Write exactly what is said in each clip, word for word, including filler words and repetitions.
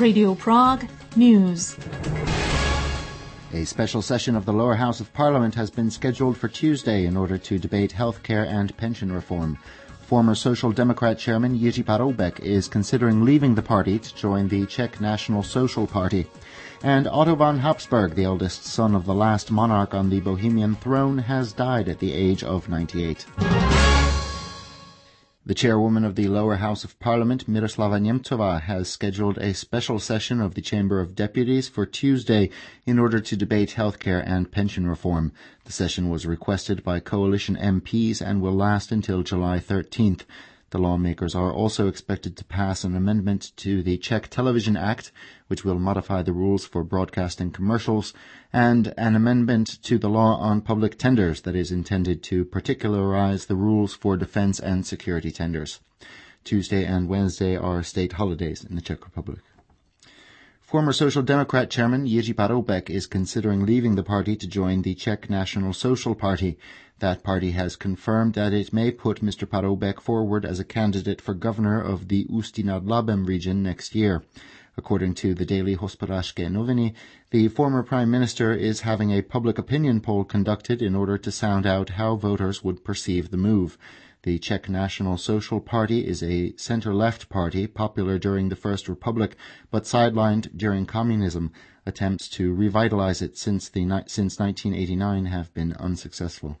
Radio Prague News. A special session of the lower house of Parliament has been scheduled for Tuesday in order to debate healthcare and pension reform. Former Social Democrat chairman Jiří Paroubek is considering leaving the party to join the Czech National Social Party. And Otto von Habsburg, the eldest son of the last monarch on the Bohemian throne, has died at the age of ninety-eight. The chairwoman of the lower house of Parliament, Miroslava Němcová, has scheduled a special session of the Chamber of Deputies for Tuesday in order to debate healthcare and pension reform. The session was requested by coalition M Ps and will last until July thirteenth. The lawmakers are also expected to pass an amendment to the Czech Television Act, which will modify the rules for broadcasting commercials, and an amendment to the law on public tenders that is intended to particularize the rules for defense and security tenders. Tuesday and Wednesday are state holidays in the Czech Republic. Former Social Democrat chairman Jiří Paroubek is considering leaving the party to join the Czech National Social Party. That party has confirmed that it may put Mister Paroubek forward as a candidate for governor of the Ústí nad Labem region next year. According to the daily Hospodářské noviny, the former prime minister is having a public opinion poll conducted in order to sound out how voters would perceive the move. The Czech National Social Party is a center-left party popular during the First Republic, but sidelined during communism. Attempts to revitalize it since, the, since nineteen eighty-nine have been unsuccessful.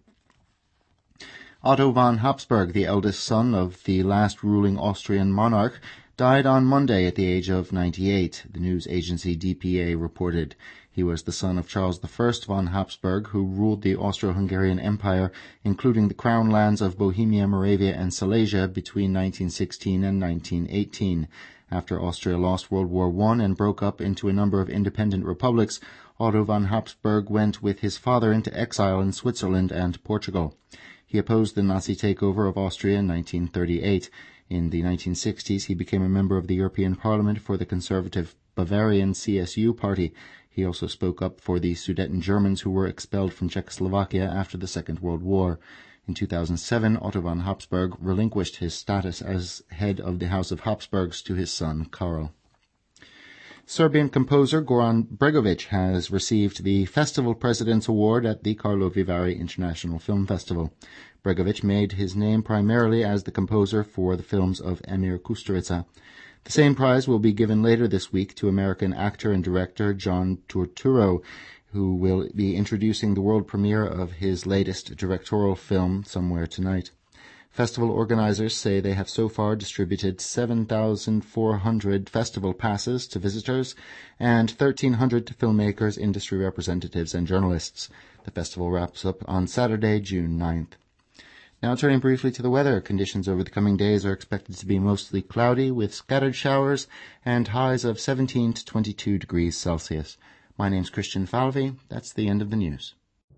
Otto von Habsburg, the eldest son of the last ruling Austrian monarch, died on Monday at the age of ninety-eight, the news agency D P A reported. He was the son of Charles the First von Habsburg, who ruled the Austro-Hungarian Empire, including the crown lands of Bohemia, Moravia, and Silesia between nineteen sixteen and nineteen eighteen. After Austria lost World War One and broke up into a number of independent republics, Otto von Habsburg went with his father into exile in Switzerland and Portugal. He opposed the Nazi takeover of Austria in nineteen thirty-eight. In the nineteen sixties, he became a member of the European Parliament for the conservative Bavarian C S U party. He also spoke up for the Sudeten Germans who were expelled from Czechoslovakia after the Second World War. In two thousand seven, Otto von Habsburg relinquished his status as head of the House of Habsburgs to his son, Karl. Serbian composer Goran Bregović has received the Festival President's Award at the Karlovy Vary International Film Festival. Bregović made his name primarily as the composer for the films of Emir Kusturica. The same prize will be given later this week to American actor and director John Turturro, who will be introducing the world premiere of his latest directorial film, Somewhere Tonight. Festival organizers say they have so far distributed seven thousand four hundred festival passes to visitors and thirteen hundred to filmmakers, industry representatives, and journalists. The festival wraps up on Saturday, June ninth. Now turning briefly to the weather, conditions over the coming days are expected to be mostly cloudy with scattered showers and highs of seventeen to twenty-two degrees Celsius. My name's Christian Falvey. That's the end of the news.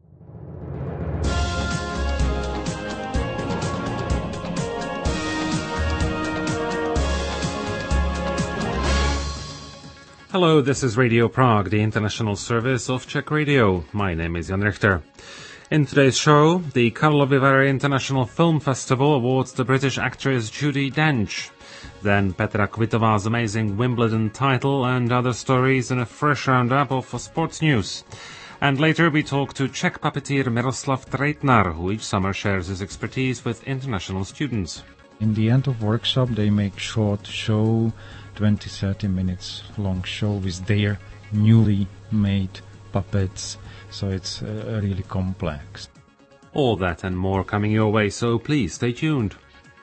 Hello, this is Radio Prague, the international service of Czech Radio. My name is Jan Richter. In today's show, the Karlovy Vary International Film Festival awards the British actress Judi Dench. Then Petra Kvitová's amazing Wimbledon title and other stories in a fresh roundup of sports news. And later we talk to Czech puppeteer Miroslav Treitnar, who each summer shares his expertise with international students. In the end of workshop, they make short show, twenty to thirty minutes long show with their newly made puppets. So it's uh, really complex. All that and more coming your way, so please stay tuned.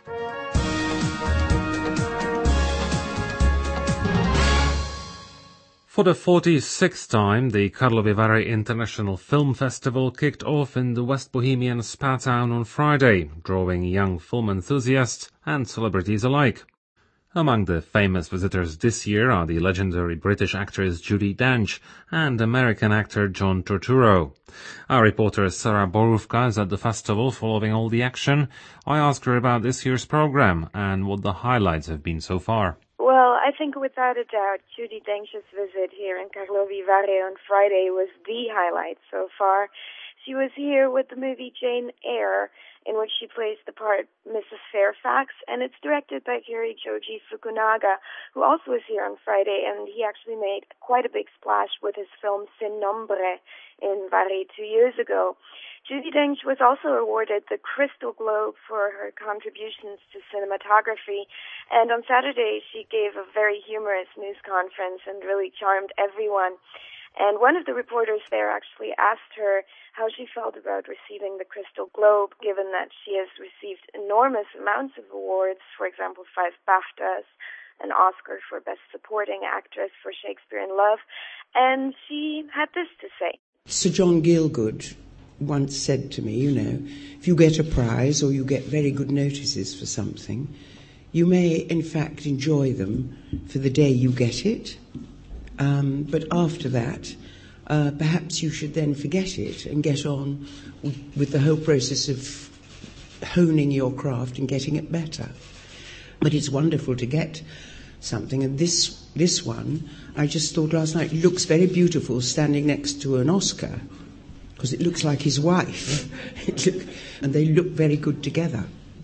For the forty-sixth time, the Karlovy Vary International Film Festival kicked off in the West Bohemian spa town on Friday, drawing young film enthusiasts and celebrities alike. Among the famous visitors this year are the legendary British actress Judi Dench and American actor John Turturro. Our reporter Sarah Borówka is at the festival following all the action. I asked her about this year's program and what the highlights have been so far. Well, I think without a doubt, Judi Dench's visit here in Karlovy Vary on Friday was the highlight so far. She was here with the movie Jane Eyre, in which she plays the part Missus Fairfax, and it's directed by Kari Joji Fukunaga, who also was here on Friday, and he actually made quite a big splash with his film Sin Nombre in Bari two years ago. Judi Dench was also awarded the Crystal Globe for her contributions to cinematography, and on Saturday she gave a very humorous news conference and really charmed everyone. And one of the reporters there actually asked her how she felt about receiving the Crystal Globe, given that she has received enormous amounts of awards, for example, five BAFTAs, an Oscar for Best Supporting Actress for Shakespeare in Love, and she had this to say. Sir John Gielgud once said to me, you know, if you get a prize or you get very good notices for something, you may in fact enjoy them for the day you get it. Um, but after that, uh, perhaps you should then forget it and get on w- with the whole process of honing your craft and getting it better. But it's wonderful to get something, and this this one, I just thought last night, looks very beautiful standing next to an Oscar, because it looks like his wife, and they look very good together.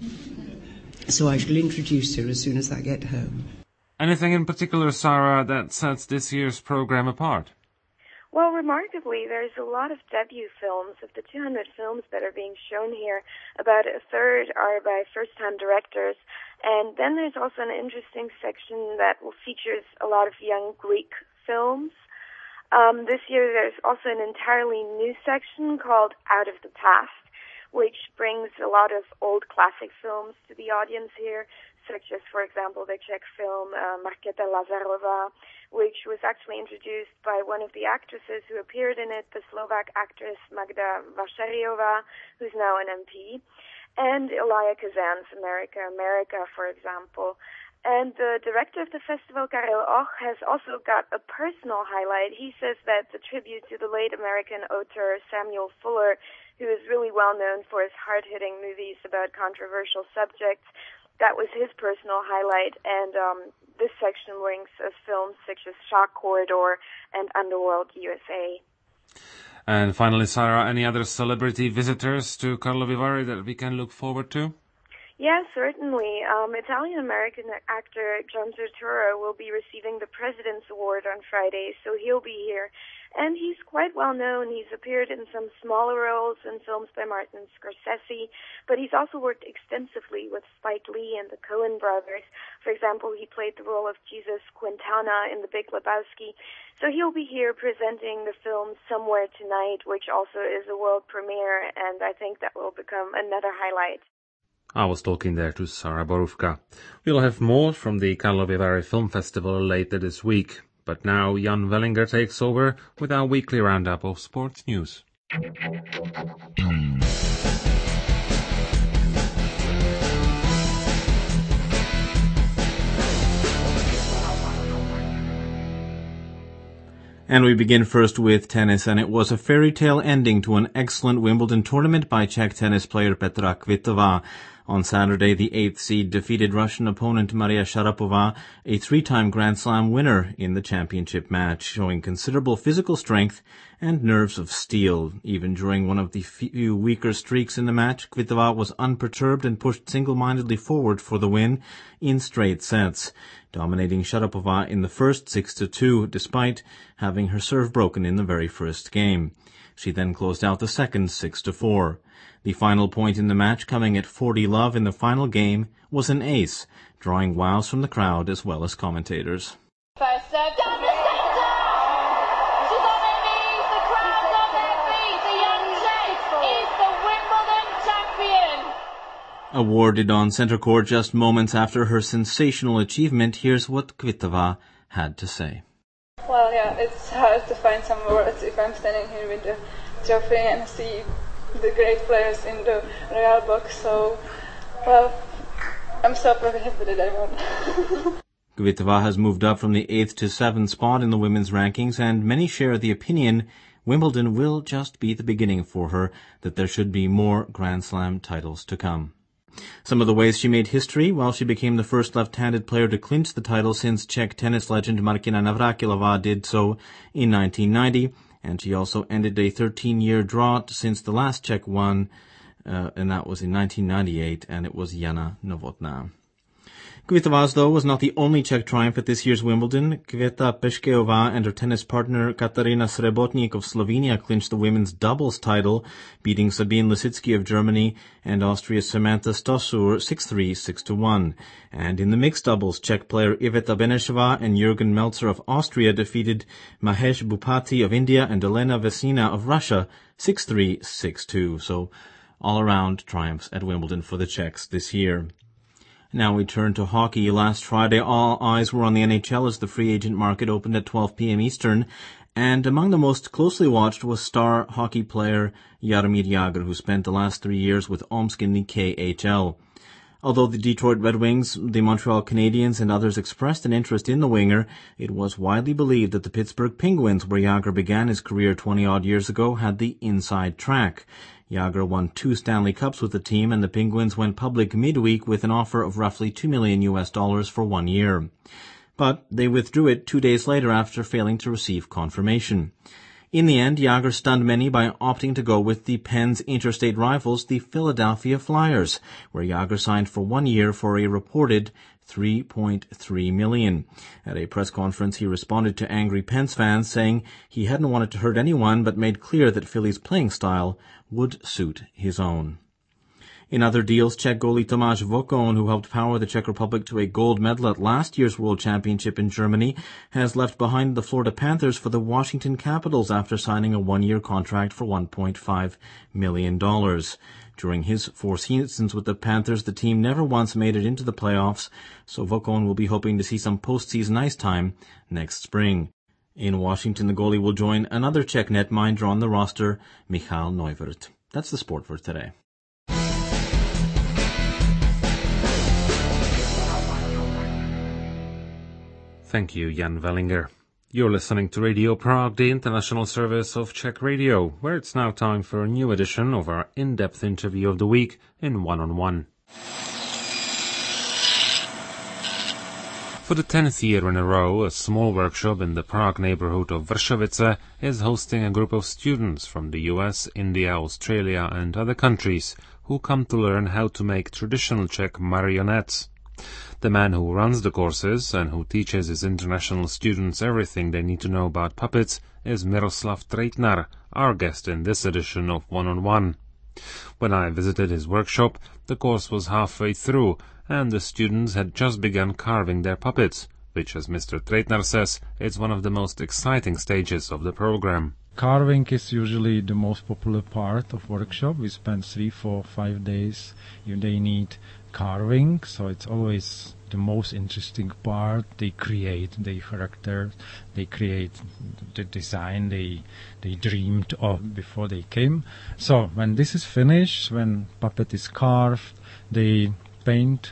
So I shall introduce her as soon as I get home. Anything in particular, Sarah, that sets this year's program apart? Well, remarkably, there's a lot of debut films. Of the two hundred films that are being shown here, about a third are by first-time directors. And then there's also an interesting section that features a lot of young Greek films. Um, this year there's also an entirely new section called Out of the Past, which brings a lot of old classic films to the audience here, such as, for example, the Czech film uh, Markéta Lazarova, which was actually introduced by one of the actresses who appeared in it, the Slovak actress Magda Vašariová, who's now an M P, and Elia Kazan's America, America, for example. And the director of the festival, Karel Och, has also got a personal highlight. He says that the tribute to the late American author Samuel Fuller, who is really well known for his hard-hitting movies about controversial subjects, that was his personal highlight. And um, this section brings us films such as Shock Corridor and Underworld U S A. And finally, Sarah, any other celebrity visitors to Karlovy Vary that we can look forward to? Yes, certainly. Um, Italian-American actor John Turturro will be receiving the President's Award on Friday, so he'll be here. And he's quite well known. He's appeared in some smaller roles in films by Martin Scorsese, but he's also worked extensively with Spike Lee and the Coen brothers. For example, he played the role of Jesus Quintana in The Big Lebowski. So he'll be here presenting the film Somewhere Tonight, which also is a world premiere, and I think that will become another highlight. I was talking there to Sarah Borówka. We'll have more from the Karlovy Vary Film Festival later this week. But now Jan Wellinger takes over with our weekly roundup of sports news. And we begin first with tennis, and it was a fairy tale ending to an excellent Wimbledon tournament by Czech tennis player Petra Kvitova. On Saturday, the eighth seed defeated Russian opponent Maria Sharapova, a three-time Grand Slam winner, in the championship match, showing considerable physical strength and nerves of steel. Even during one of the few weaker streaks in the match, Kvitova was unperturbed and pushed single-mindedly forward for the win in straight sets, dominating Sharapova in the first six to two, despite having her serve broken in the very first game. She then closed out the second six to four. The final point in the match, coming at forty love in the final game, was an ace, drawing wows from the crowd as well as commentators. First serve down the centre! She's on her knees, the crowd's on their feet. The young Czech is the Wimbledon champion. Awarded on centre court just moments after her sensational achievement, here's what Kvitova had to say. Well, yeah, it's hard to find some words if I'm standing here with the trophy and see the great players in the Royal box, so, well, I'm so proud that I won. Kvitova has moved up from the eighth to seventh spot in the women's rankings, and many share the opinion Wimbledon will just be the beginning for her, that there should be more Grand Slam titles to come. Some of the ways she made history: while she became the first left-handed player to clinch the title since Czech tennis legend Martina Navrátilová did so in nineteen ninety, and she also ended a thirteen-year drought since the last Czech won, uh, and that was in nineteen ninety-eight, and it was Jana Novotná. Kvitová, though, was not the only Czech triumph at this year's Wimbledon. Květa Peškejová and her tennis partner Katarina Srebotník of Slovenia clinched the women's doubles title, beating Sabine Lisicki of Germany and Austria's Samantha Stosur six three, six one. And in the mixed doubles, Czech player Iveta Benešová and Jürgen Melzer of Austria defeated Mahesh Bhupati of India and Elena Vesina of Russia six three, six two. So all-around triumphs at Wimbledon for the Czechs this year. Now we turn to hockey. Last Friday, all eyes were on the N H L as the free agent market opened at twelve p.m. Eastern, and among the most closely watched was star hockey player Jaromír Jágr, who spent the last three years with Omsk in the K H L. Although the Detroit Red Wings, the Montreal Canadiens, and others expressed an interest in the winger, it was widely believed that the Pittsburgh Penguins, where Jágr began his career twenty-odd years ago, had the inside track. Jágr won two Stanley Cups with the team, and the Penguins went public midweek with an offer of roughly two million U S dollars for one year. But they withdrew it two days later after failing to receive confirmation. In the end, Jágr stunned many by opting to go with the Pens' interstate rivals, the Philadelphia Flyers, where Jágr signed for one year for a reported three point three million dollars. At a press conference, he responded to angry Pens fans, saying he hadn't wanted to hurt anyone, but made clear that Philly's playing style would suit his own. In other deals, Czech goalie Tomáš Vokon, who helped power the Czech Republic to a gold medal at last year's World Championship in Germany, has left behind the Florida Panthers for the Washington Capitals after signing a one-year contract for one point five million dollars. During his four seasons with the Panthers, the team never once made it into the playoffs, so Vokon will be hoping to see some postseason ice time next spring. In Washington, the goalie will join another Czech netminder on the roster, Michal Neuwirth. That's the sport for today. Thank you, Jan Wellinger. You're listening to Radio Prague, the international service of Czech Radio, where it's now time for a new edition of our in-depth interview of the week in One-on-One. For the tenth year in a row, a small workshop in the Prague neighborhood of Vršovice is hosting a group of students from the U S, India, Australia and other countries who come to learn how to make traditional Czech marionettes. The man who runs the courses and who teaches his international students everything they need to know about puppets is Miroslav Trejtnar, our guest in this edition of One-on-One. When I visited his workshop, the course was halfway through, and the students had just begun carving their puppets, which, as Mister Trejtnar says, is one of the most exciting stages of the program. Carving is usually the most popular part of workshop. We spend three, four, five days. You, they need carving, so it's always the most interesting part. They create the character, they create the design they they dreamed of before they came. So when this is finished, when puppet is carved, they paint,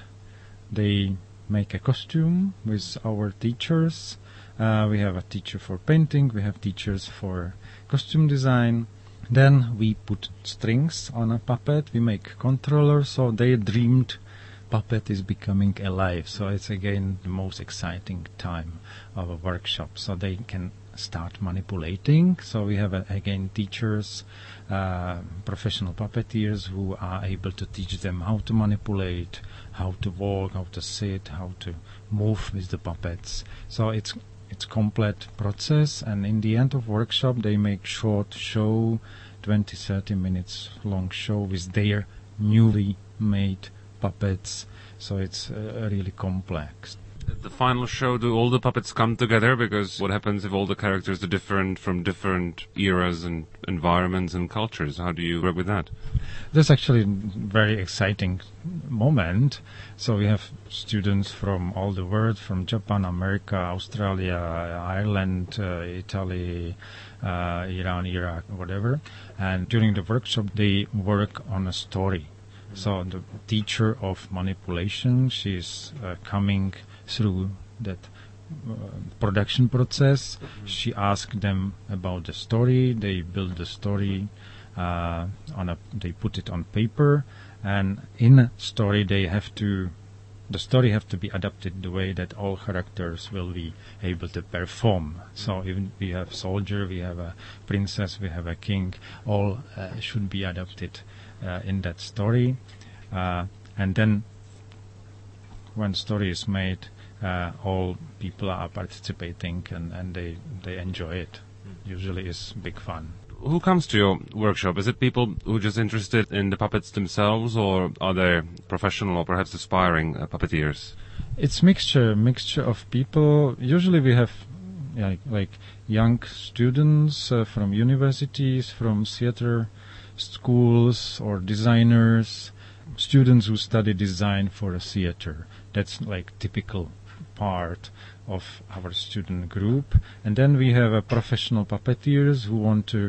they make a costume with our teachers. Uh, we have a teacher for painting, we have teachers for costume design. Then we put strings on a puppet, we make controllers, so they dreamed puppet is becoming alive. So it's again the most exciting time of a workshop. So they can start manipulating. So we have uh, again teachers, uh, professional puppeteers who are able to teach them how to manipulate, how to walk, how to sit, how to move with the puppets. So it's it's complete process, and in the end of workshop they make short show, twenty to thirty minutes long show with their newly made puppets. So it's uh, really complex. At the final show, do all the puppets come together? Because what happens if all the characters are different from different eras and environments and cultures? How do you work with that? That's actually a very exciting moment. So we have students from all the world, from Japan, America, Australia, Ireland, uh, Italy, uh, Iran, Iraq, whatever. And during the workshop, they work on a story. So the teacher of manipulation, she's uh, coming through that uh, production process. Mm-hmm. She asks them about the story. They build the story uh, on a. They put it on paper, and in a story they have to the story have to be adapted the way that all characters will be able to perform. So even we have soldier, we have a princess, we have a king, all uh, should be adapted uh, in that story. Uh, and then when story is made, uh, all people are participating and, and they, they enjoy it. Mm. Usually it's big fun. Who comes to your workshop? Is it people who are just interested in the puppets themselves, or are they professional or perhaps aspiring uh, puppeteers? It's mixture, mixture of people. Usually we have yeah, like young students uh, from universities, from theater schools or designers, students who study design for a theater. That's like typical part of our student group. And then we have uh, professional puppeteers who want to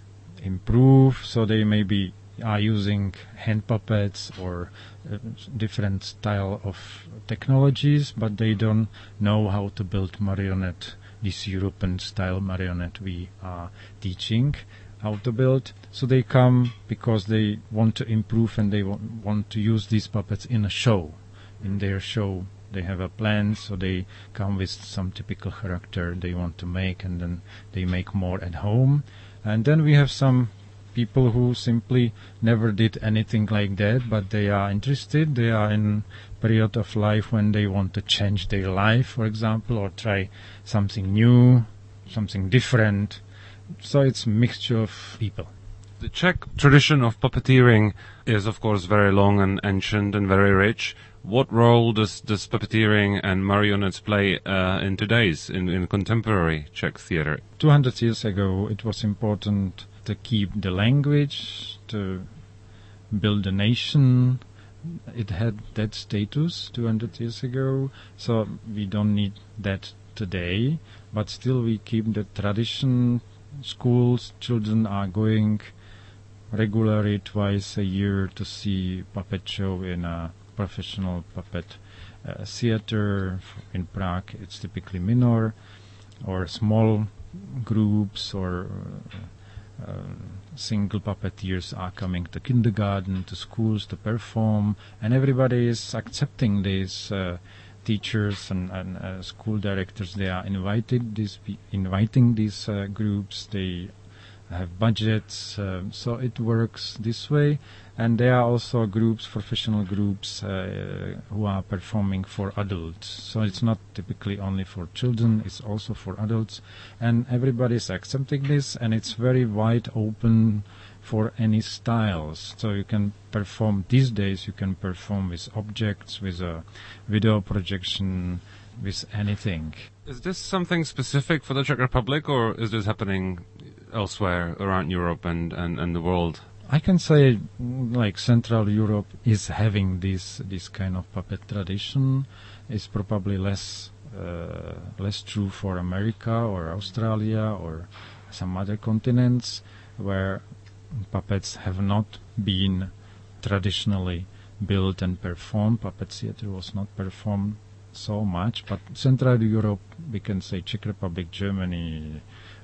improve, so they maybe are using hand puppets or uh, different style of technologies, but they don't know how to build marionette, this European style marionette we are teaching how to build. So they come because they want to improve and they w- want to use these puppets in a show, in their show. They have a plan, so they come with some typical character they want to make, and then they make more at home. And then we have some people who simply never did anything like that, but they are interested. They are in period of life when they want to change their life, for example, or try something new, something different. So it's a mixture of people. The Czech tradition of puppeteering is, of course, very long and ancient and very rich. What role does, does puppeteering and marionettes play uh, in today's, in, in contemporary Czech theater? two hundred years ago, it was important to keep the language, to build a nation. It had that status two hundred years ago, so we don't need that today. But still we keep the tradition. Schools, children are going regularly twice a year to see puppet show in a professional puppet uh, theater. In Prague it's typically minor or small groups, or uh, uh, single puppeteers are coming to kindergarten, to schools to perform, and everybody is accepting these uh, teachers and, and uh, school directors. They are invited these pe- inviting these uh, groups. They have budgets, uh, so it works this way. And there are also groups, professional groups, uh, who are performing for adults. So it's not typically only for children, it's also for adults. And everybody is accepting this, and it's very wide open for any styles. So you can perform, these days you can perform with objects, with a video projection, with anything. Is this something specific for the Czech Republic, or is this happening elsewhere around Europe and, and, and the world? I can say, like, Central Europe is having this this kind of puppet tradition. It's probably less uh, less true for America or Australia or some other continents where puppets have not been traditionally built and performed. Puppet theater was not performed so much, but Central Europe, we can say Czech Republic, Germany,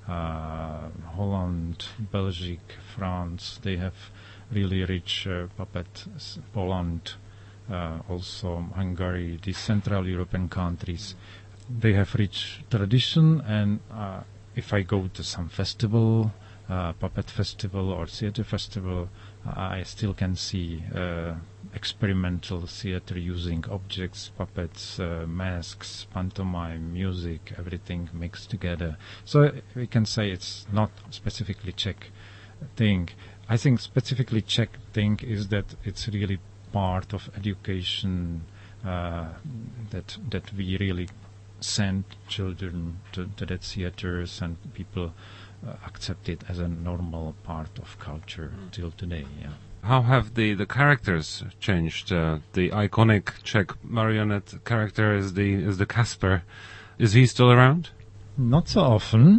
uh, Holland, Belgium, France, they have really rich uh, puppet. Poland, uh, also Hungary, these Central European countries, they have rich tradition. And uh, if I go to some festival, uh, puppet festival or theater festival, I still can see uh, experimental theater using objects, puppets, uh, masks, pantomime, music, everything mixed together. So we can say it's not specifically Czech thing. I think specifically Czech thing is that it's really part of education, uh, that that we really send children to, to the theaters, and people uh, accept it as a normal part of culture mm. till today. Yeah. How have the, the characters changed? Uh, the iconic Czech marionette character is the is the Casper. Is he still around? Not so often.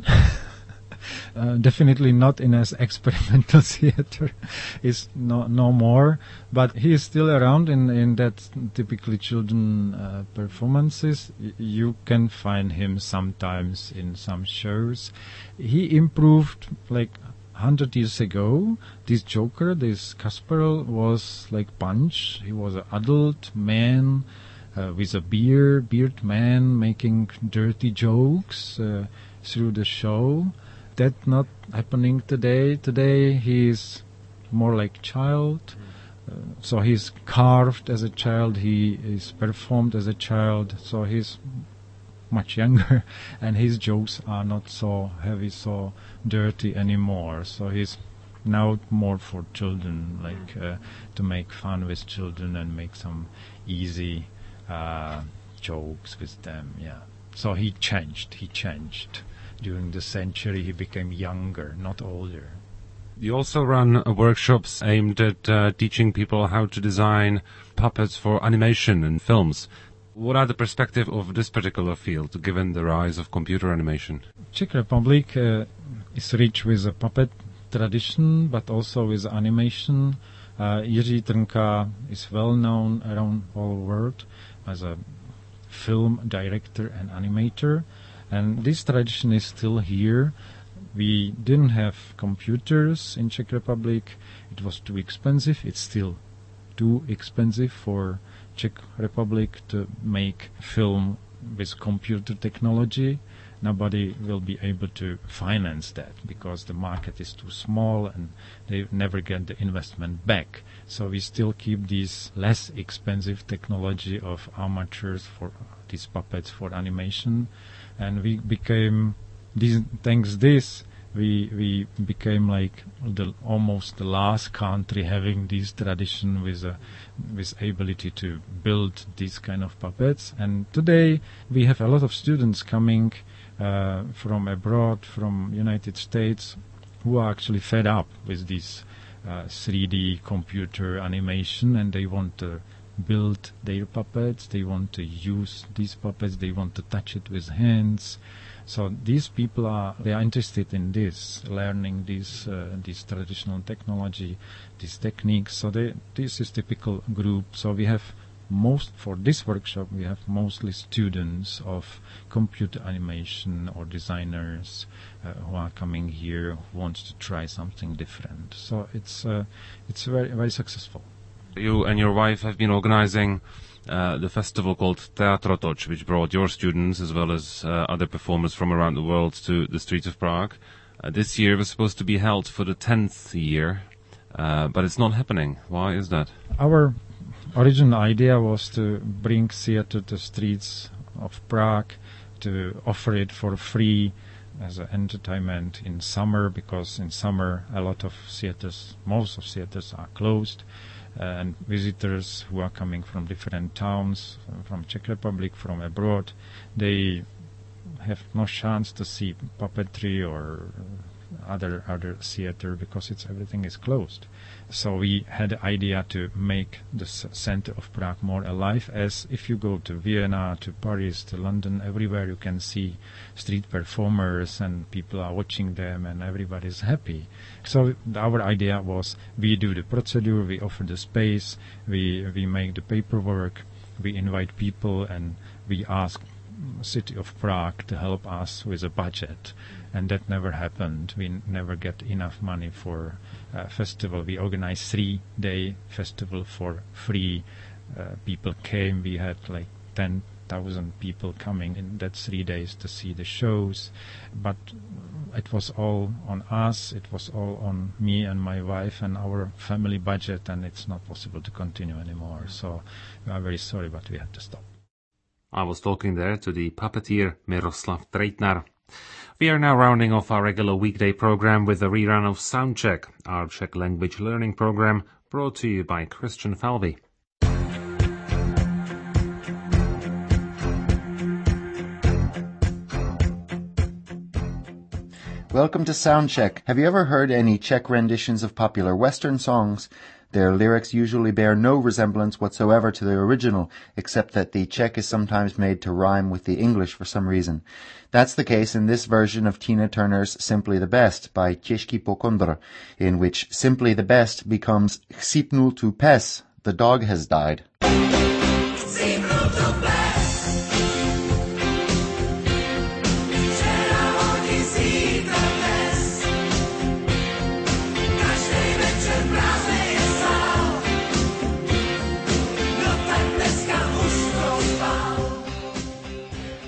Uh, definitely not in as experimental theater. Is no no more, but he is still around in in that typically children uh, performances. Y- you can find him sometimes in some shows. He improved like hundred years ago. This Joker, this Kasperl, was like Punch. He was an adult man uh, with a beard, beard man making dirty jokes uh, through the show. That's not happening today. Today he is more like child. Uh, so he's carved as a child, he is performed as a child, so he's much younger, and his jokes are not so heavy, so dirty anymore. So he's now more for children, like uh, to make fun with children and make some easy uh, jokes with them. Yeah. So he changed. He changed during the century. He became younger, not older. You also run uh, workshops aimed at uh, teaching people how to design puppets for animation and films. What are the perspectives of this particular field, given the rise of computer animation? Czech Republic uh, is rich with a puppet tradition, but also with animation. Uh, Jiří Trnka is well known around the whole world as a film director and animator, and this tradition is still here. We didn't have computers in Czech Republic. It was too expensive. It's still too expensive for Czech Republic to make film with computer technology. Nobody will be able to finance that because the market is too small and they never get the investment back. So we still keep this less expensive technology of amateurs for these puppets for animation, and we became This, thanks this, we we became like the almost the last country having this tradition with a with ability to build these kind of puppets. And today we have a lot of students coming uh, from abroad, from United States, who are actually fed up with this uh, three D computer animation, and they want to build their puppets. They want to use these puppets. They want to touch it with hands. So these people are they are interested in this, learning this uh, this traditional technology, these techniques. So they, this is typical group. So we have most for this workshop we have mostly students of computer animation or designers uh, who are coming here who want to try something different. So it's uh, it's very very successful. You and your wife have been organizing Uh, the festival called Teatro Toč, which brought your students as well as uh, other performers from around the world to the streets of Prague. Uh, this year was supposed to be held for the tenth year, uh, but it's not happening. Why is that? Our original idea was to bring theater to the streets of Prague, to offer it for free as an entertainment in summer, because in summer a lot of theaters, most of theaters are closed. And visitors who are coming from different towns, from Czech Republic, from abroad, they have no chance to see puppetry or other other theater because it's everything is closed. So we had the idea to make the center of Prague more alive, as if you go to Vienna, to Paris, to London, everywhere you can see street performers and people are watching them and everybody's happy. So our idea was we do the procedure, we offer the space, we we make the paperwork, we invite people, and we ask City of Prague to help us with a budget. And that never happened. We n- never get enough money for a festival. We organized three-day festival for free. Uh, people came. We had like ten thousand people coming in that three days to see the shows. But it was all on us. It was all on me and my wife and our family budget, and it's not possible to continue anymore. So we are very sorry, but we had to stop. I was talking there to the puppeteer Miroslav Treitner. We are now rounding off our regular weekday program with a rerun of Soundcheck, our Czech language learning program, brought to you by Christian Falvey. Welcome to Soundcheck. Have you ever heard any Czech renditions of popular Western songs? Their lyrics usually bear no resemblance whatsoever to the original, except that the Czech is sometimes made to rhyme with the English for some reason. That's the case in this version of Tina Turner's Simply the Best by Těžký pokondr, in which Simply the Best becomes Chcípnul tu pes, the dog has died.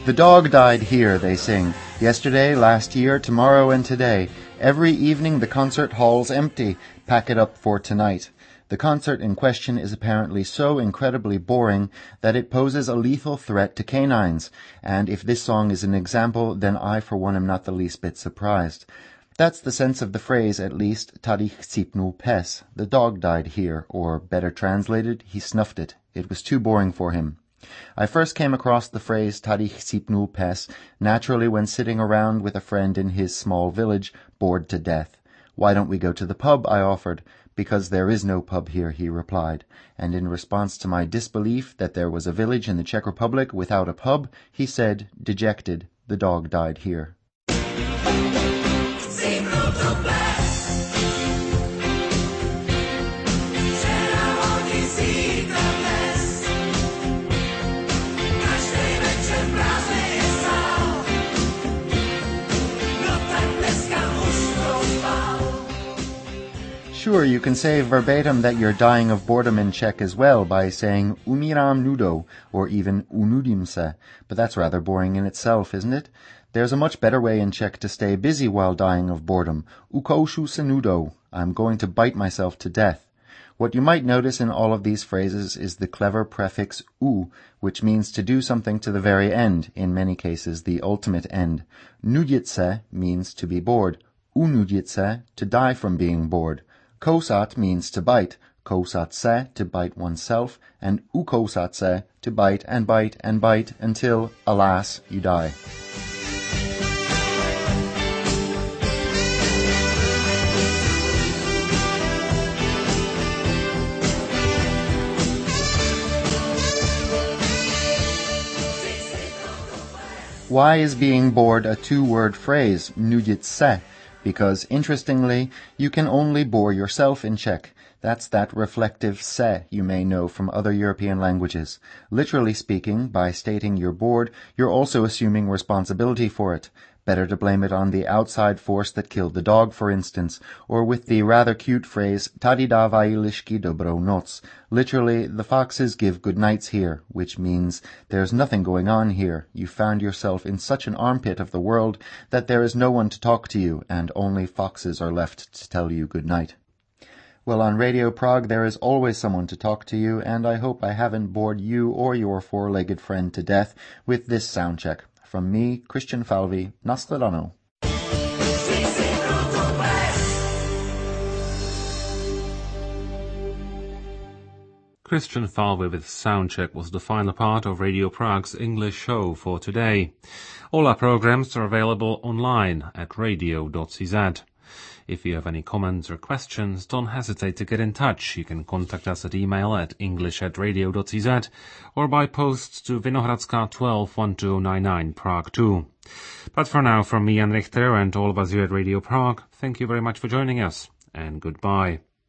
The dog died here, they sing. Yesterday, last year, tomorrow and today. Every evening the concert hall's empty. Pack it up for tonight. The concert in question is apparently so incredibly boring that it poses a lethal threat to canines, and if this song is an example, then I for one am not the least bit surprised. That's the sense of the phrase, at least, Tady chcípnul pes. The dog died here, or better translated, he snuffed it. It was too boring for him. I first came across the phrase Tady chcípnul pes naturally when sitting around with a friend in his small village, bored to death. Why don't we go to the pub, I offered. Because there is no pub here, he replied, and in response to my disbelief that there was a village in the Czech Republic without a pub, he said, dejected, the dog died here. Sure, you can say verbatim that you're dying of boredom in Czech as well by saying umírám nudo, or even unudím se, but that's rather boring in itself, isn't it? There's a much better way in Czech to stay busy while dying of boredom. Ukoušu se nudo, I'm going to bite myself to death. What you might notice in all of these phrases is the clever prefix u, which means to do something to the very end, in many cases the ultimate end. Nudit se means to be bored. Unudit se, to die from being bored. Kousat means to bite, kousat se, to bite oneself, and ukousat se, to bite and bite and bite until, alas, you die. Why is being bored a two-word phrase, nudit se? Because, interestingly, you can only bore yourself in Czech. That's that reflective se you may know from other European languages. Literally speaking, by stating you're bored, you're also assuming responsibility for it. Better to blame it on the outside force that killed the dog, for instance, or with the rather cute phrase Tady dávají lišky dobrou noc. Literally, the foxes give good nights here, which means there's nothing going on here. You found yourself in such an armpit of the world that there is no one to talk to you, and only foxes are left to tell you good night. Well, on Radio Prague there is always someone to talk to you, and I hope I haven't bored you or your four-legged friend to death with this sound check. From me, Christian Falvey, Nashledanou. Christian Falvey with Soundcheck was the final part of Radio Prague's English show for today. All our programs are available online at radio dot c z. If you have any comments or questions, don't hesitate to get in touch. You can contact us at email at english at radio dot c z or by post to Vinohradská twelve one two nine nine, Prague two. But for now, from me, Jan Richter, and all of us here at Radio Prague, thank you very much for joining us, and goodbye.